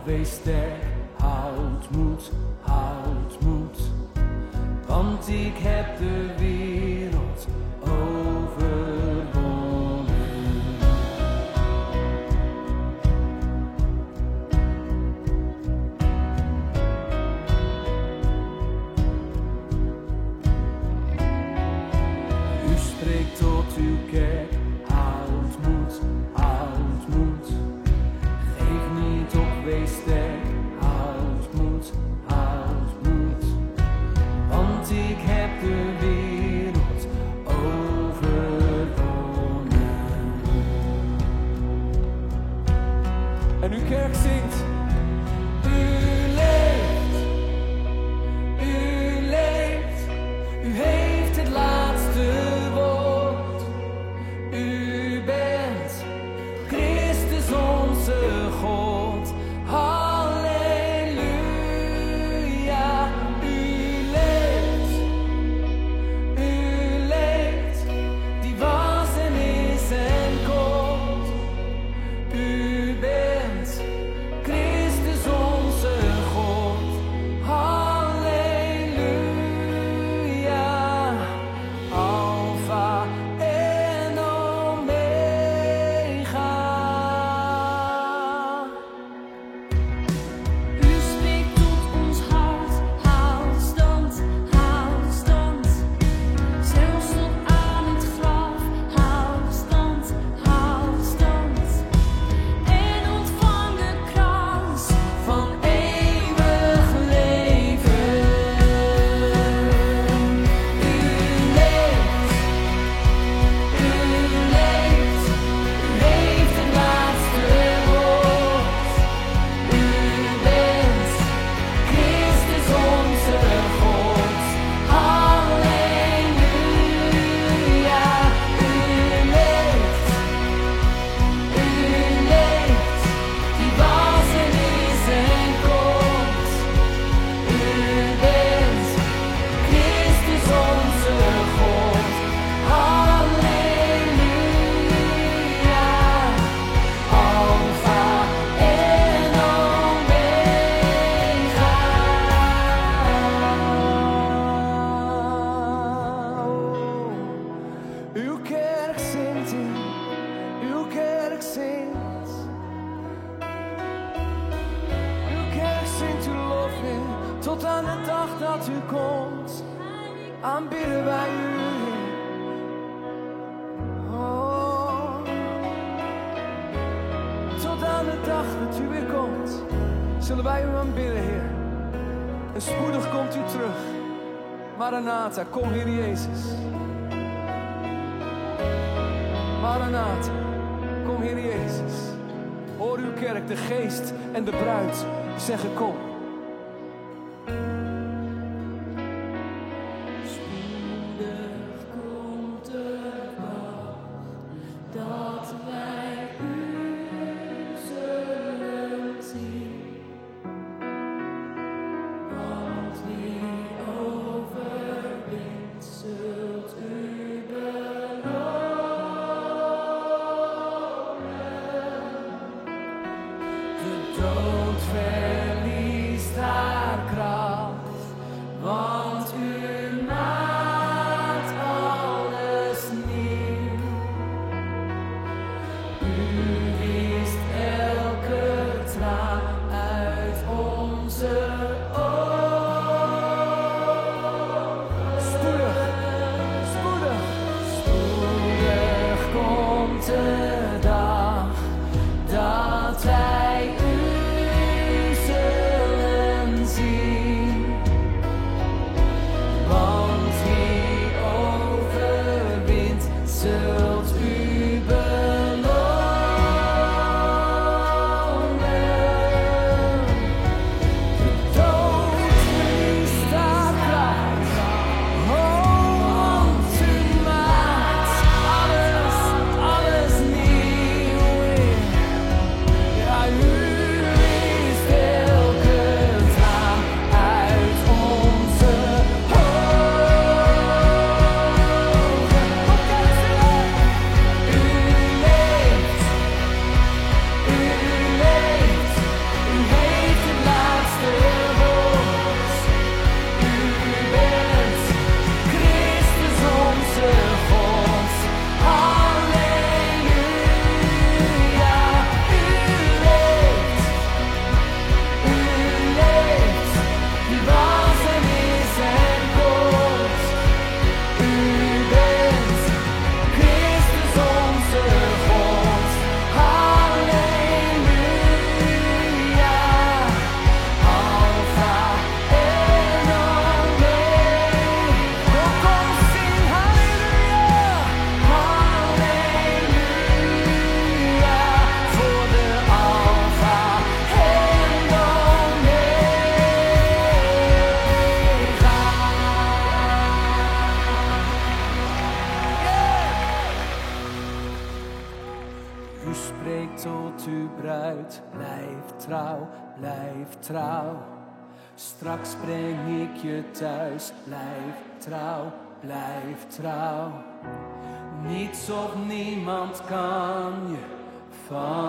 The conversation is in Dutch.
wees sterk, houd moed, want ik heb de wereld overwonnen. U spreekt tot uw kerk, houd moed, geef niet op, wees sterk, houd moed, want ik heb de wereld overwonnen. En uw kerk zingt. U heeft het laatste woord. U bent Christus onze God. Halleluja. U leeft, die was en is en komt. U bent Christus onze God. Halleluja. Alpha en Omega. U spreekt tot ons hart, houd stand. Zelfs tot aan het graf, houd stand. En ontvang de krans Van eeuwig leven. U leeft, u heeft het laatste woord. U bent Christus onze God. Halleluja. U leeft, die was en is en komt. U bent Christus onze God. Halleluja. Alpha en Omega. Uw kerk zingt in, uw kerk zingt. Uw kerk zingt uw lof in, tot aan de dag dat u komt. Aanbidden wij u, Heer. Oh. Tot aan de dag dat u weer komt, zullen wij u aanbidden, Heer. En spoedig komt u terug. Maranatha, kom Heer Jezus. Maranatha, kom Heer Jezus. Hoor uw kerk, de geest en de bruid zeggen kom. spoedig komt de dag dat wij u zullen zien. Want wie overwint, zult u De dood verliest haar kracht, want u maakt alles nieuw. U wist elke traan uit onze ogen. Spoedig komt de dag dat wij u U spreekt tot uw bruid, blijf trouw, blijf trouw. Straks breng ik je thuis, blijf trouw, blijf trouw. Niets of niemand kan je van